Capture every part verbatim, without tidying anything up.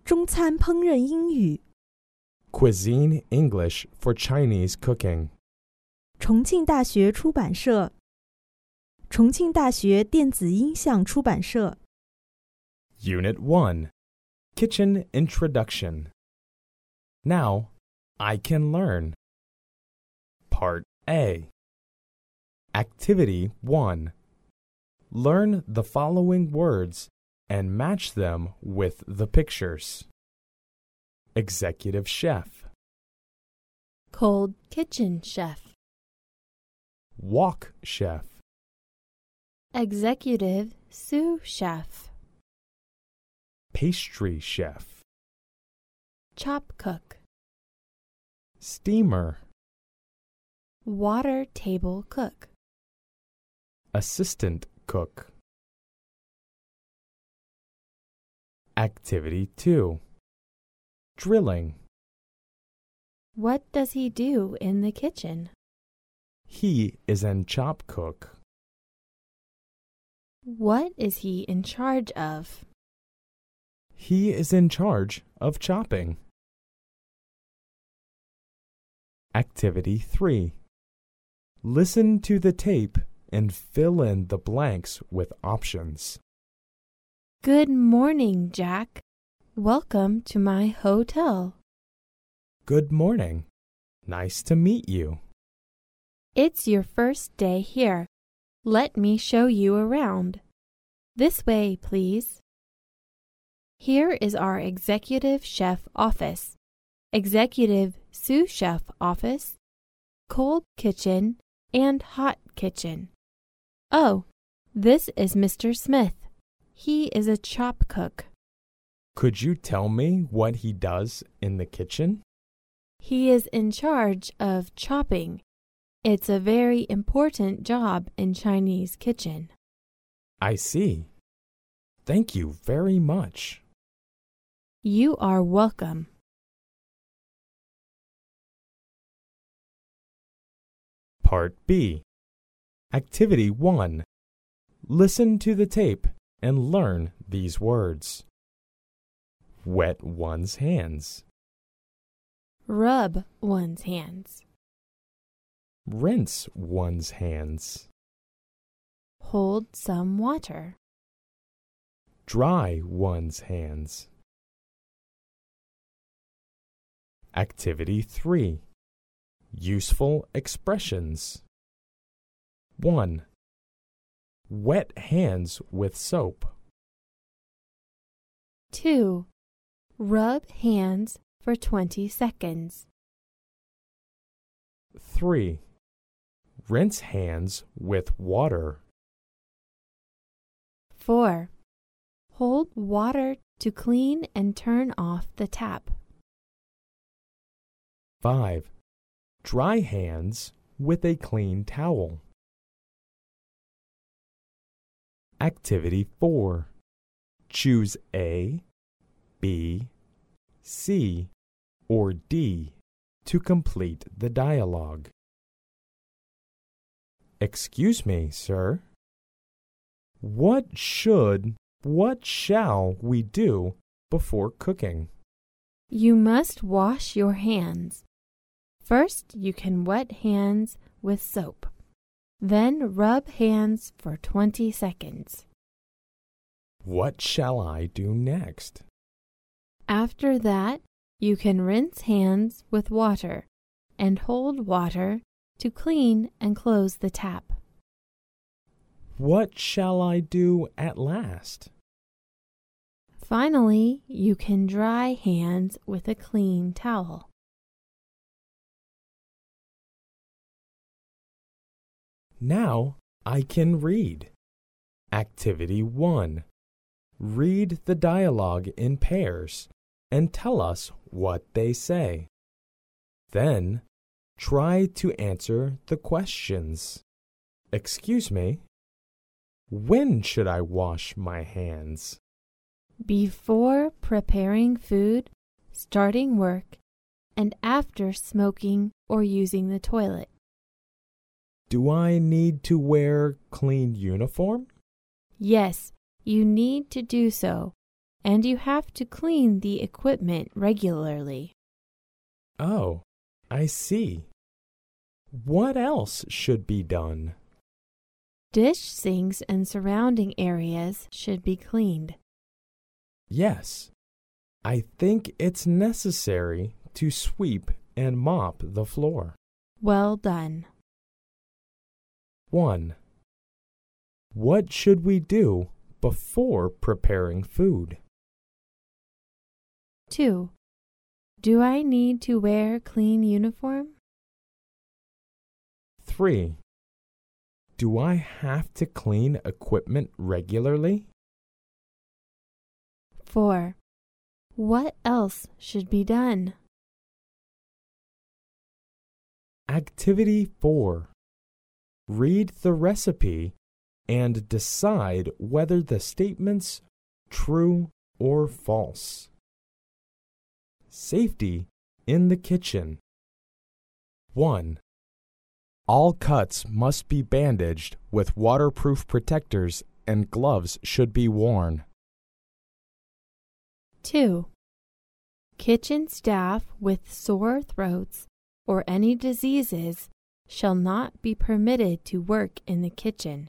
中餐烹饪英语， Cuisine English for Chinese cooking. 重庆大学出版社，重庆大学电子音像出版社。 Unit one, Kitchen Introduction. Now, I can learn. Part A. Activity one. Learn the following words and match them with the pictures. Executive chef, Cold kitchen chef, wok chef, executive sous chef, pastry chef, chop cook, steamer, water table cook. assistant cook. Activity two. Drilling. What does he do in the kitchen? He is an chop cook. What is he in charge of? He is in charge of chopping. Activity three. Listen to the tape and fill in the blanks with options. Good morning, Jack. Welcome to my hotel. Good morning. Nice to meet you. It's your first day here. Let me show you around. This way, please. Here is our executive chef office, executive sous chef office, cold kitchen, and hot kitchen. Oh, this is Mister Smith. He is a chop cook. Could you tell me what he does in the kitchen? He is in charge of chopping. It's a very important job in Chinese kitchen. I see. Thank you very much. You are welcome. Part B. Activity one. Listen to the tape and learn these words. Wet one's hands. Rub one's hands. Rinse one's hands. Hold some water. Dry one's hands. Activity three. Useful expressions. one. Wet hands with soap. two. Rub hands for twenty seconds. three. Rinse hands with water. four. Hold water to clean and turn off the tap. five. Dry hands with a clean towel. Activity four. Choose A, B, C, or D to complete the dialogue. Excuse me, sir. What should, what shall we do before cooking? You must wash your hands. First, you can wet hands with soap. Then rub hands for twenty seconds. What shall I do next? After that, you can rinse hands with water and hold water to clean and close the tap. What shall I do at last? Finally, you can dry hands with a clean towel. Now I can read. Activity one. Read the dialogue in pairs and tell us what they say. Then, try to answer the questions. Excuse me. When should I wash my hands? Before preparing food, starting work, and after smoking or using the toilet. Do I need to wear clean uniform? Yes, you need to do so. and you have to clean the equipment regularly. Oh, I see. What else should be done? Dish sinks and surrounding areas should be cleaned. Yes, I think it's necessary to sweep and mop the floor. Well done. one. What should we do before preparing food? two. Do I need to wear clean uniform? three. Do I have to clean equipment regularly? four. What else should be done? Activity four. Read the recipe and decide whether the statement's true or false. Safety in the kitchen. one. All cuts must be bandaged with waterproof protectors and gloves should be worn. two. Kitchen staff with sore throats or any diseases shall not be permitted to work in the kitchen.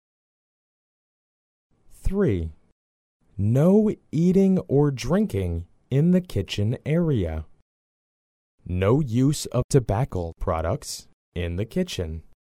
three. No eating or drinking in the kitchen area. No use of tobacco products in the kitchen.